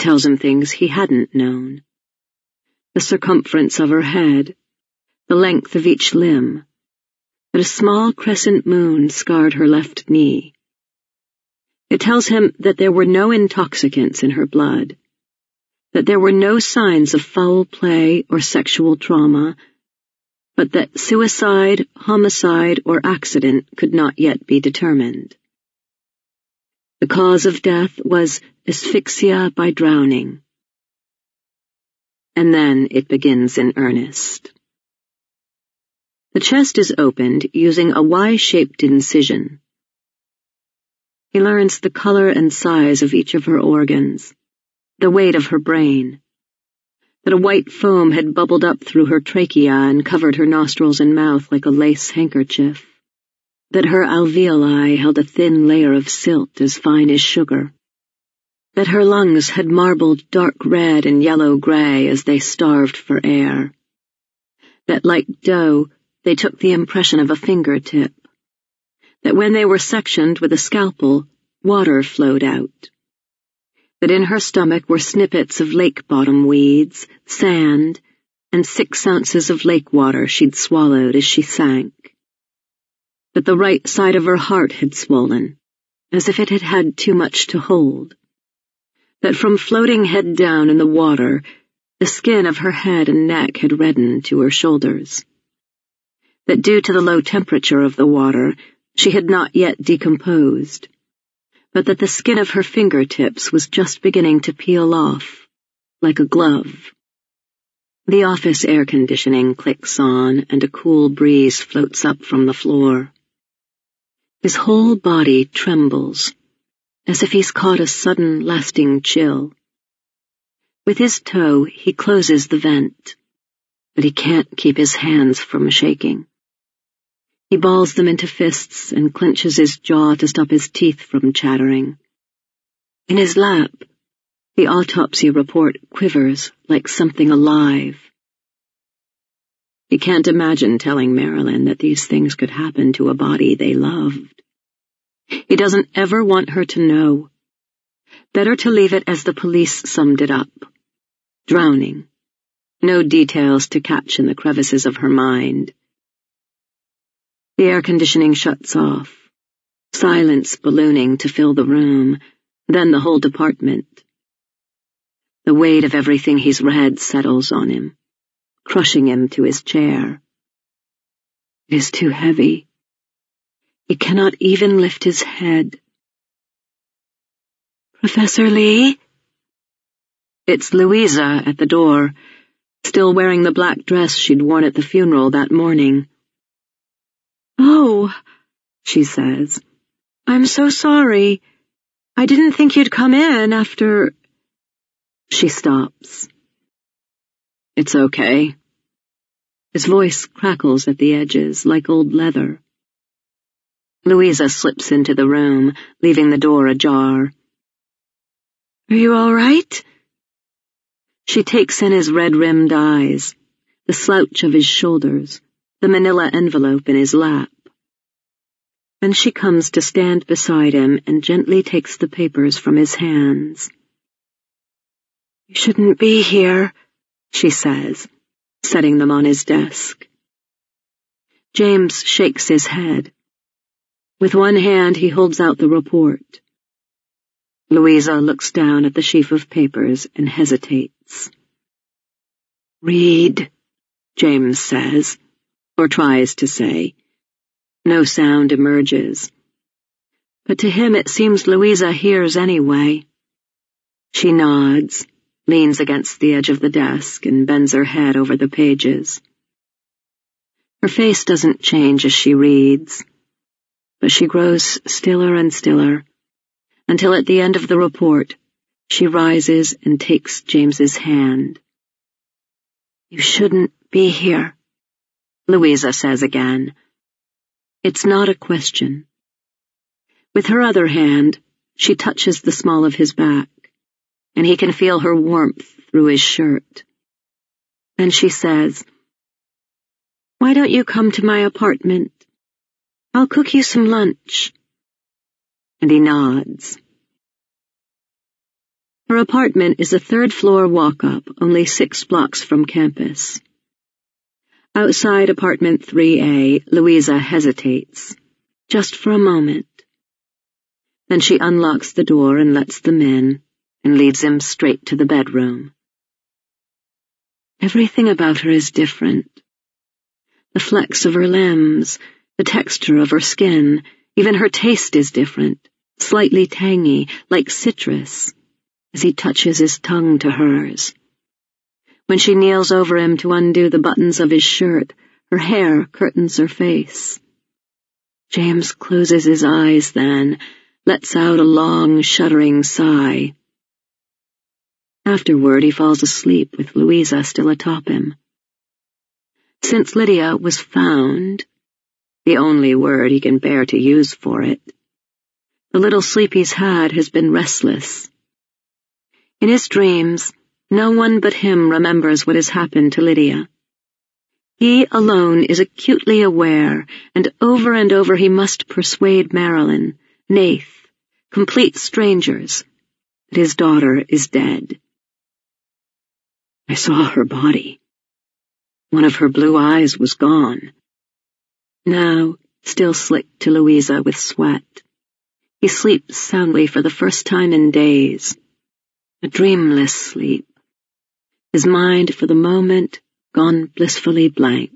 tells him things he hadn't known. The circumference of her head, the length of each limb, that a small crescent moon scarred her left knee. It tells him that there were no intoxicants in her blood, that there were no signs of foul play or sexual trauma, but that suicide, homicide, or accident could not yet be determined. The cause of death was asphyxia by drowning. And then it begins in earnest. The chest is opened using a Y-shaped incision. He learns the color and size of each of her organs, the weight of her brain, that a white foam had bubbled up through her trachea and covered her nostrils and mouth like a lace handkerchief, that her alveoli held a thin layer of silt as fine as sugar, that her lungs had marbled dark red and yellow-gray as they starved for air, that like dough they took the impression of a fingertip, that when they were sectioned with a scalpel, water flowed out, that in her stomach were snippets of lake-bottom weeds, sand, and 6 ounces of lake water she'd swallowed as she sank, that the right side of her heart had swollen, as if it had had too much to hold, that from floating head down in the water, the skin of her head and neck had reddened to her shoulders, that due to the low temperature of the water, she had not yet decomposed, but that the skin of her fingertips was just beginning to peel off, like a glove. The office air conditioning clicks on, and a cool breeze floats up from the floor. His whole body trembles, as if he's caught a sudden, lasting chill. With his toe, he closes the vent, but he can't keep his hands from shaking. He balls them into fists and clenches his jaw to stop his teeth from chattering. In his lap, the autopsy report quivers like something alive. He can't imagine telling Marilyn that these things could happen to a body they loved. He doesn't ever want her to know. Better to leave it as the police summed it up. Drowning. No details to catch in the crevices of her mind. The air conditioning shuts off, silence ballooning to fill the room, then the whole department. The weight of everything he's read settles on him, crushing him to his chair. It is too heavy. He cannot even lift his head. Professor Lee? It's Louisa at the door, still wearing the black dress she'd worn at the funeral that morning. "Oh," she says, "I'm so sorry. I didn't think you'd come in after—" She stops. "It's okay." His voice crackles at the edges like old leather. Louisa slips into the room, leaving the door ajar. "Are you all right?" She takes in his red-rimmed eyes, the slouch of his shoulders, the manila envelope in his lap. Then she comes to stand beside him and gently takes the papers from his hands. "You shouldn't be here," she says, setting them on his desk. James shakes his head. With one hand he holds out the report. Louisa looks down at the sheaf of papers and hesitates. "Read," James says, or tries to say. No sound emerges. But to him it seems Louisa hears anyway. She nods, leans against the edge of the desk, and bends her head over the pages. Her face doesn't change as she reads, but she grows stiller and stiller, until at the end of the report, she rises and takes James's hand. "You shouldn't be here," Louisa says again. It's not a question. With her other hand, she touches the small of his back, and he can feel her warmth through his shirt. Then she says, "Why don't you come to my apartment? I'll cook you some lunch." And he nods. Her apartment is a third-floor walk-up, only 6 blocks from campus. Outside apartment 3A, Louisa hesitates, just for a moment. Then she unlocks the door and lets them in, and leads him straight to the bedroom. Everything about her is different. The flex of her limbs, the texture of her skin, even her taste is different, slightly tangy, like citrus, as he touches his tongue to hers. When she kneels over him to undo the buttons of his shirt, her hair curtains her face. James closes his eyes then, lets out a long, shuddering sigh. Afterward, he falls asleep with Louisa still atop him. Since Lydia was found, the only word he can bear to use for it, the little sleep he's had has been restless. In his dreams, no one but him remembers what has happened to Lydia. He alone is acutely aware, and over he must persuade Marilyn, Nath, complete strangers, that his daughter is dead. I saw her body. One of her blue eyes was gone. Now, still slicked to Louisa with sweat, he sleeps soundly for the first time in days, a dreamless sleep, his mind for the moment gone blissfully blank.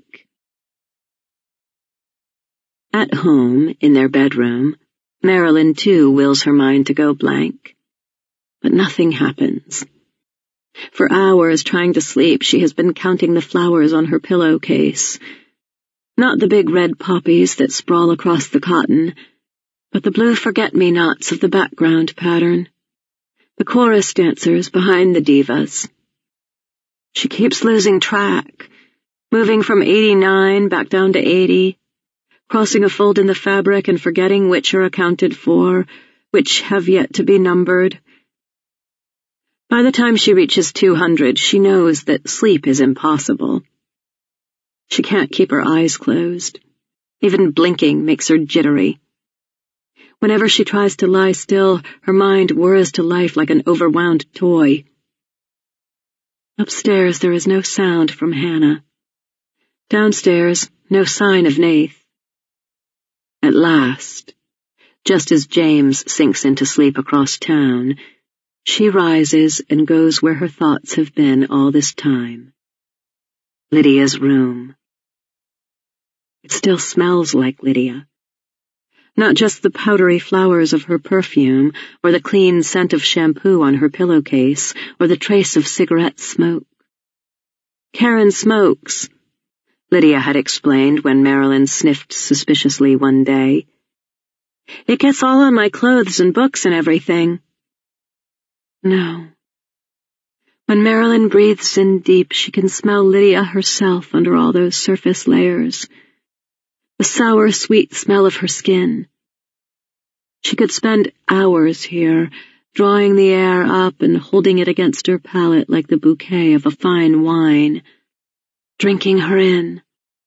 At home, in their bedroom, Marilyn too wills her mind to go blank, but nothing happens. For hours trying to sleep, she has been counting the flowers on her pillowcase. Not the big red poppies that sprawl across the cotton, but the blue forget-me-nots of the background pattern, the chorus dancers behind the divas. She keeps losing track, moving from 89 back down to 80, crossing a fold in the fabric and forgetting which are accounted for, which have yet to be numbered. By the time she reaches 200, she knows that sleep is impossible. She can't keep her eyes closed. Even blinking makes her jittery. Whenever she tries to lie still, her mind whirs to life like an overwound toy. Upstairs there is no sound from Hannah. Downstairs, no sign of Nath. At last, just as James sinks into sleep across town, she rises and goes where her thoughts have been all this time. Lydia's room. It still smells like Lydia. Not just the powdery flowers of her perfume, or the clean scent of shampoo on her pillowcase, or the trace of cigarette smoke. Karen smokes, Lydia had explained when Marilyn sniffed suspiciously one day. It gets all on my clothes and books and everything. No. When Marilyn breathes in deep, she can smell Lydia herself under all those surface layers. The sour, sweet smell of her skin. She could spend hours here, drawing the air up and holding it against her palate like the bouquet of a fine wine, drinking her in.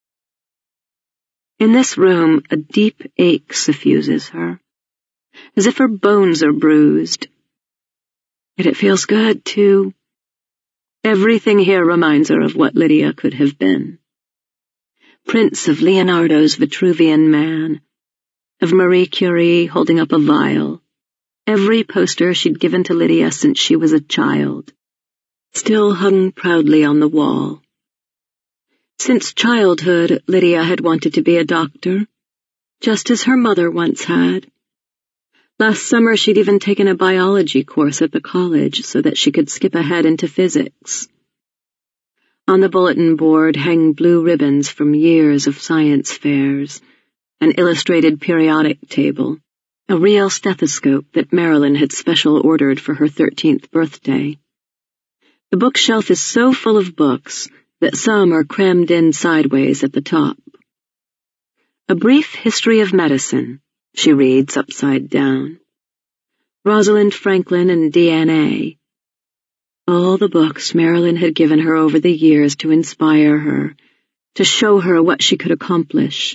In this room, a deep ache suffuses her, as if her bones are bruised. Yet it feels good, too. Everything here reminds her of what Lydia could have been. Prints of Leonardo's Vitruvian Man, of Marie Curie holding up a vial, every poster she'd given to Lydia since she was a child, still hung proudly on the wall. Since childhood, Lydia had wanted to be a doctor, just as her mother once had. Last summer, she'd even taken a biology course at the college so that she could skip ahead into physics. On the bulletin board hang blue ribbons from years of science fairs, an illustrated periodic table, a real stethoscope that Marilyn had special ordered for her 13th birthday. The bookshelf is so full of books that some are crammed in sideways at the top. A Brief History of Medicine, she reads upside down. Rosalind Franklin and DNA. All the books Marilyn had given her over the years to inspire her, to show her what she could accomplish.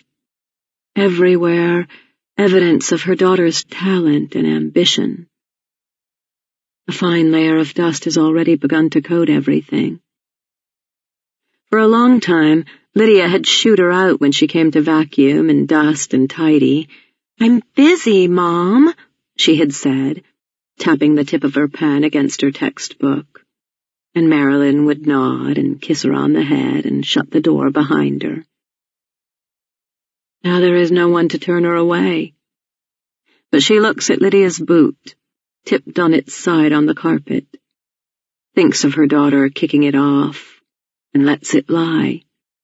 Everywhere, evidence of her daughter's talent and ambition. A fine layer of dust has already begun to coat everything. For a long time, Lydia had shooed her out when she came to vacuum and dust and tidy. "I'm busy, Mom," she had said, tapping the tip of her pen against her textbook. And Marilyn would nod and kiss her on the head and shut the door behind her. Now there is no one to turn her away. But she looks at Lydia's boot, tipped on its side on the carpet, thinks of her daughter kicking it off, and lets it lie.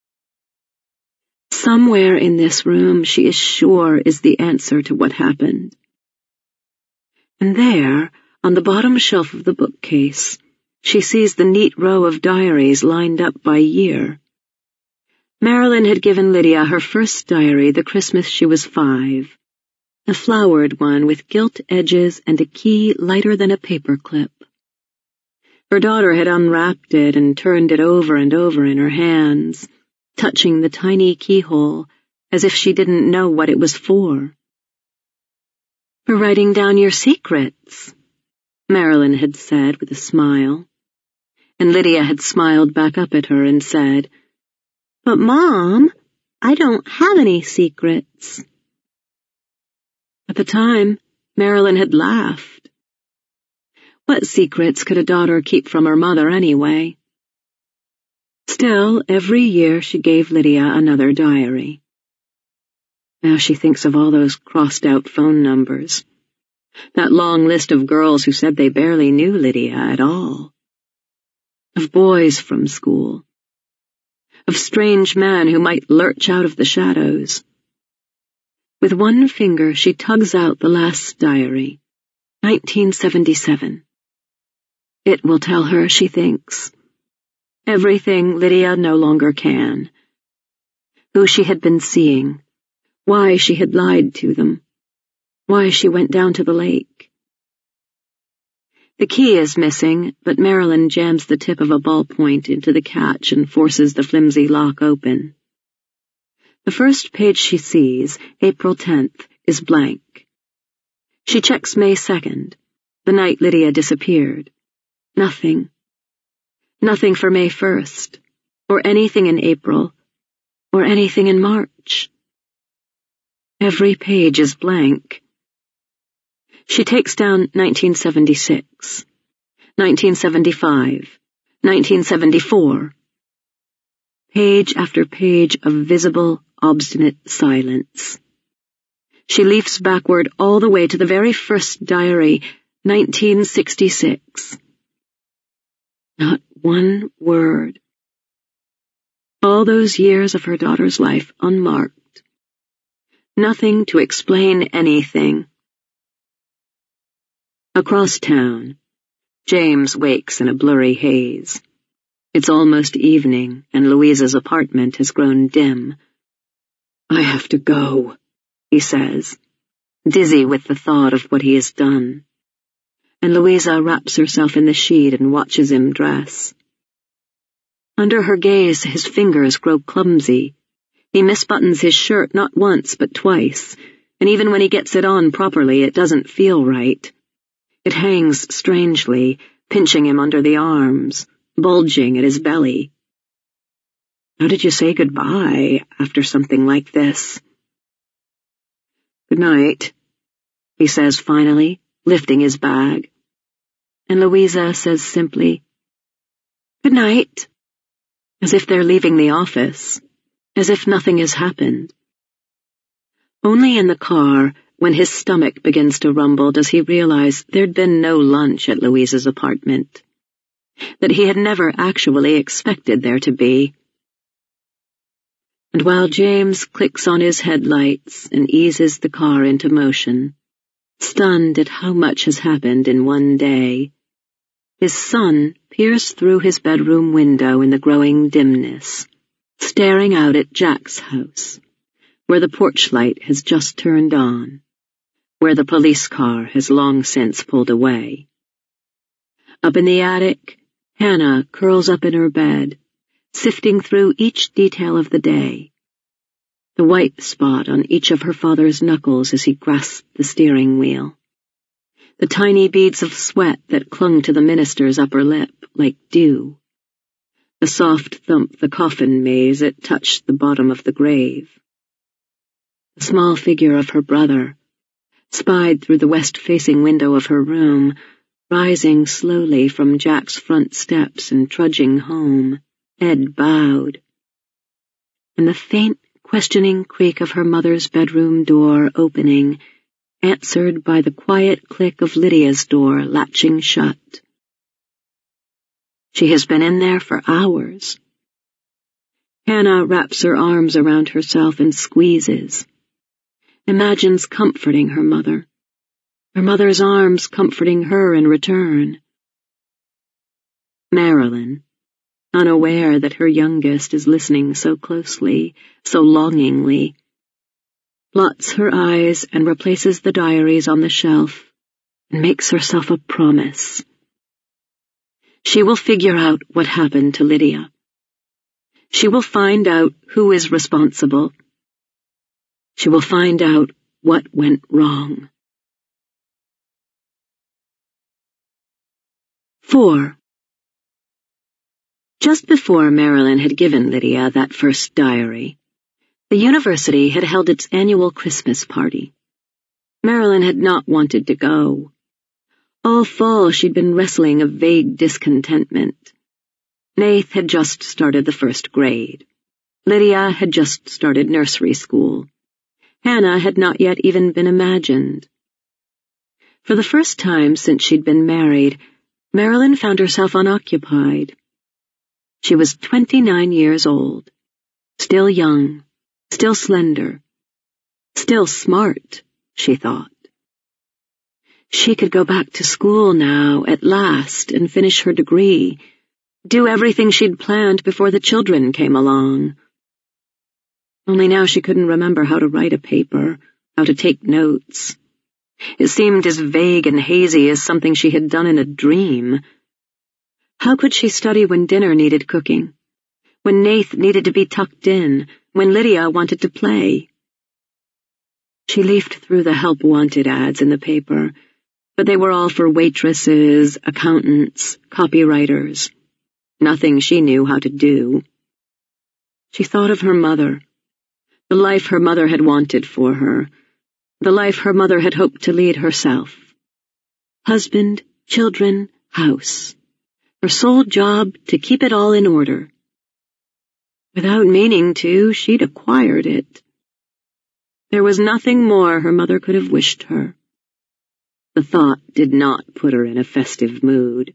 Somewhere in this room, she is sure, is the answer to what happened. And there, on the bottom shelf of the bookcase, she sees the neat row of diaries lined up by year. Marilyn had given Lydia her first diary the Christmas she was 5, a flowered one with gilt edges and a key lighter than a paperclip. Her daughter had unwrapped it and turned it over and over in her hands, touching the tiny keyhole as if she didn't know what it was for. "For writing down your secrets," Marilyn had said with a smile. And Lydia had smiled back up at her and said, "But Mom, I don't have any secrets." At the time, Marilyn had laughed. What secrets could a daughter keep from her mother anyway? Still, every year she gave Lydia another diary. Now she thinks of all those crossed-out phone numbers, that long list of girls who said they barely knew Lydia at all, of boys from school, of strange men who might lurch out of the shadows. With one finger she tugs out the last diary, 1977. It will tell her, she thinks, everything Lydia no longer can. Who she had been seeing, why she had lied to them, why she went down to the lake. The key is missing, but Marilyn jams the tip of a ballpoint into the catch and forces the flimsy lock open. The first page she sees, April 10th, is blank. She checks May 2nd, the night Lydia disappeared. Nothing. Nothing for May 1st, or anything in April, or anything in March. Every page is blank. She takes down 1976, 1975, 1974. Page after page of visible, obstinate silence. She leaps backward all the way to the very first diary, 1966. Not one word. All those years of her daughter's life unmarked. Nothing to explain anything. Across town, James wakes in a blurry haze. It's almost evening, and Louisa's apartment has grown dim. "I have to go," he says, dizzy with the thought of what he has done. And Louisa wraps herself in the sheet and watches him dress. Under her gaze, his fingers grow clumsy. He misbuttons his shirt not once but twice, and even when he gets it on properly, it doesn't feel right. It hangs strangely, pinching him under the arms, bulging at his belly. How did you say goodbye after something like this? "Good night," he says finally, lifting his bag. And Louisa says simply, "Good night," as if they're leaving the office, as if nothing has happened. Only in the car, when his stomach begins to rumble, does he realize there'd been no lunch at Louisa's apartment, that he had never actually expected there to be. And while James clicks on his headlights and eases the car into motion, stunned at how much has happened in one day, his son peers through his bedroom window in the growing dimness, staring out at Jack's house, where the porch light has just turned on, where the police car has long since pulled away. Up in the attic, Hannah curls up in her bed, sifting through each detail of the day, the white spot on each of her father's knuckles as he grasped the steering wheel, the tiny beads of sweat that clung to the minister's upper lip like dew, the soft thump the coffin made as it touched the bottom of the grave. The small figure of her brother, spied through the west-facing window of her room, rising slowly from Jack's front steps and trudging home, head bowed. And the faint, questioning creak of her mother's bedroom door opening, answered by the quiet click of Lydia's door latching shut. She has been in there for hours. Hannah wraps her arms around herself and squeezes, imagines comforting her mother's arms comforting her in return. Marilyn, unaware that her youngest is listening so closely, so longingly, blots her eyes and replaces the diaries on the shelf and makes herself a promise. She will figure out what happened to Lydia. She will find out who is responsible. She will find out what went wrong. 4. Just before Marilyn had given Lydia that first diary, the university had held its annual Christmas party. Marilyn had not wanted to go. All fall she'd been wrestling a vague discontentment. Nath had just started the first grade. Lydia had just started nursery school. Hannah had not yet even been imagined. For the first time since she'd been married, Marilyn found herself unoccupied. She was 29 years old, still young, still slender, still smart, she thought. She could go back to school now, at last, and finish her degree, do everything she'd planned before the children came along. Only now she couldn't remember how to write a paper, how to take notes. It seemed as vague and hazy as something she had done in a dream. How could she study when dinner needed cooking, when Nath needed to be tucked in, when Lydia wanted to play? She leafed through the help wanted ads in the paper, but they were all for waitresses, accountants, copywriters. Nothing she knew how to do. She thought of her mother, the life her mother had wanted for her, the life her mother had hoped to lead herself. Husband, children, house. Her sole job to keep it all in order. Without meaning to, she'd acquired it. There was nothing more her mother could have wished her. The thought did not put her in a festive mood.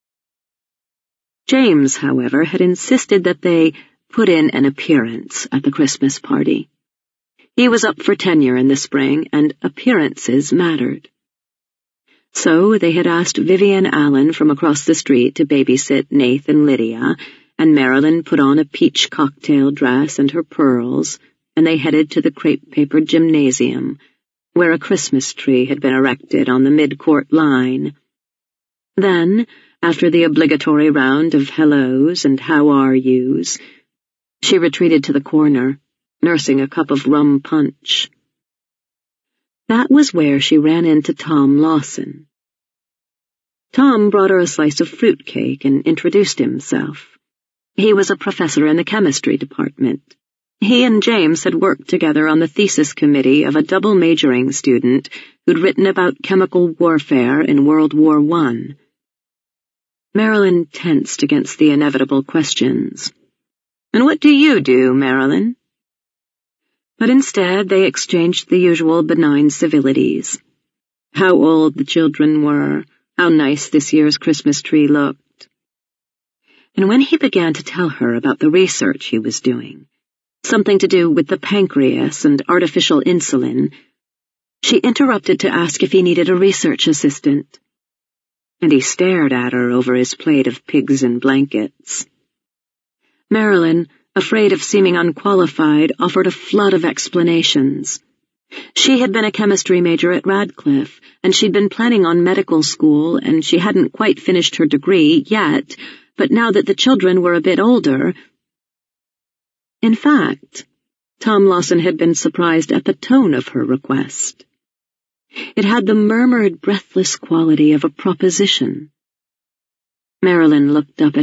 James, however, had insisted that they put in an appearance at the Christmas party. He was up for tenure in the spring, and appearances mattered. So they had asked Vivian Allen from across the street to babysit Nath and Lydia, and Marilyn put on a peach cocktail dress and her pearls, and they headed to the crepe-papered gymnasium, where a Christmas tree had been erected on the mid-court line. Then, after the obligatory round of hellos and how are yous, she retreated to the corner, nursing a cup of rum punch. That was where she ran into Tom Lawson. Tom brought her a slice of fruitcake and introduced himself. He was a professor in the chemistry department. He and James had worked together on the thesis committee of a double-majoring student who'd written about chemical warfare in World War I. Marilyn tensed against the inevitable questions. "And what do you do, Marilyn?" But instead they exchanged the usual benign civilities. How old the children were, how nice this year's Christmas tree looked. And when he began to tell her about the research he was doing, something to do with the pancreas and artificial insulin, she interrupted to ask if he needed a research assistant. And he stared at her over his plate of pigs and blankets. Marilyn, afraid of seeming unqualified, offered a flood of explanations. She had been a chemistry major at Radcliffe, and she'd been planning on medical school, and she hadn't quite finished her degree yet, but now that the children were a bit older— In fact, Tom Lawson had been surprised at the tone of her request. It had the murmured, breathless quality of a proposition. Marilyn looked up at